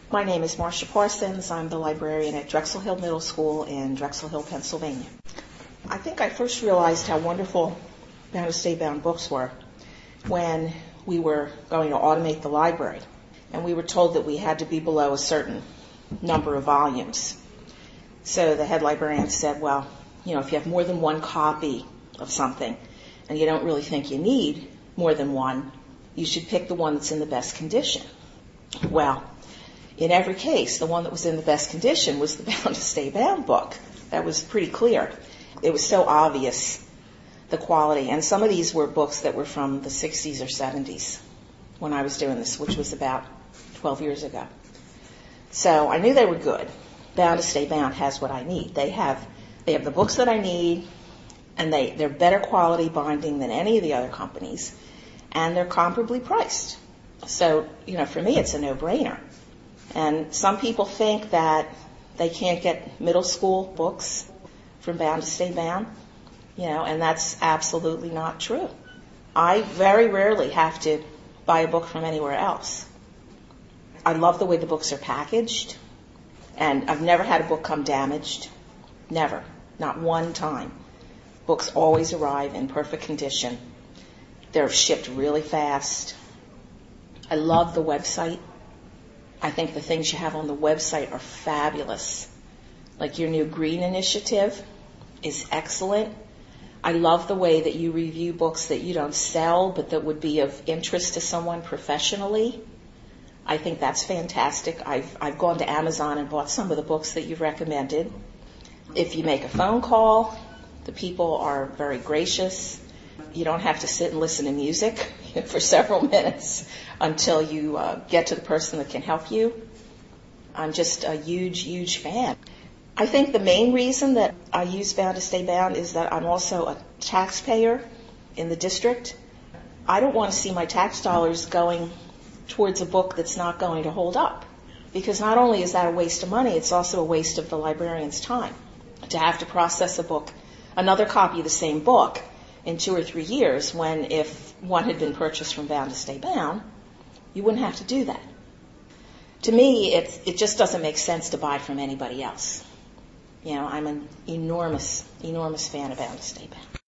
My name is Marcia Parsons. I'm the librarian at Drexel Hill Middle School in Drexel Hill, Pennsylvania. I think I first realized how wonderful Bound to Stay Bound books were when we were going to automate the library, and we were told that we had to be below a certain number of volumes. So the head librarian said, well, if you have more than one copy of something and you don't really think you need more than one, you should pick the one that's in the best condition. Well, in every case, the one that was in the best condition was the Bound to Stay Bound book. That was pretty clear. It was so obvious, the quality. And some of these were books that were from the 60s or 70s when I was doing this, which was about 12 years ago. So I knew they were good. Bound to Stay Bound has what I need. They have the books that I need, and they're better quality binding than any of the other companies, and they're comparably priced. So, for me, it's a no-brainer. And some people think that they can't get middle school books from Bound to Stay Bound, and that's absolutely not true. I very rarely have to buy a book from anywhere else. I love the way the books are packaged, and I've never had a book come damaged. Never. Not one time. Books always arrive in perfect condition. They're shipped really fast. I love the website. I think the things you have on the website are fabulous. Like your new green initiative is excellent. I love the way that you review books that you don't sell but that would be of interest to someone professionally. I think that's fantastic. I've gone to Amazon and bought some of the books that you've recommended. If you make a phone call, the people are very gracious. You don't have to sit and listen to music for several minutes until you get to the person that can help you. I'm just a huge, huge fan. I think the main reason that I use Bound to Stay Bound is that I'm also a taxpayer in the district. I don't want to see my tax dollars going towards a book that's not going to hold up. Because not only is that a waste of money, it's also a waste of the librarian's time to have to process a book, another copy of the same book, in 2 or 3 years, when if one had been purchased from Bound to Stay Bound, you wouldn't have to do that. To me, it just doesn't make sense to buy from anybody else. I'm an enormous, enormous fan of Bound to Stay Bound.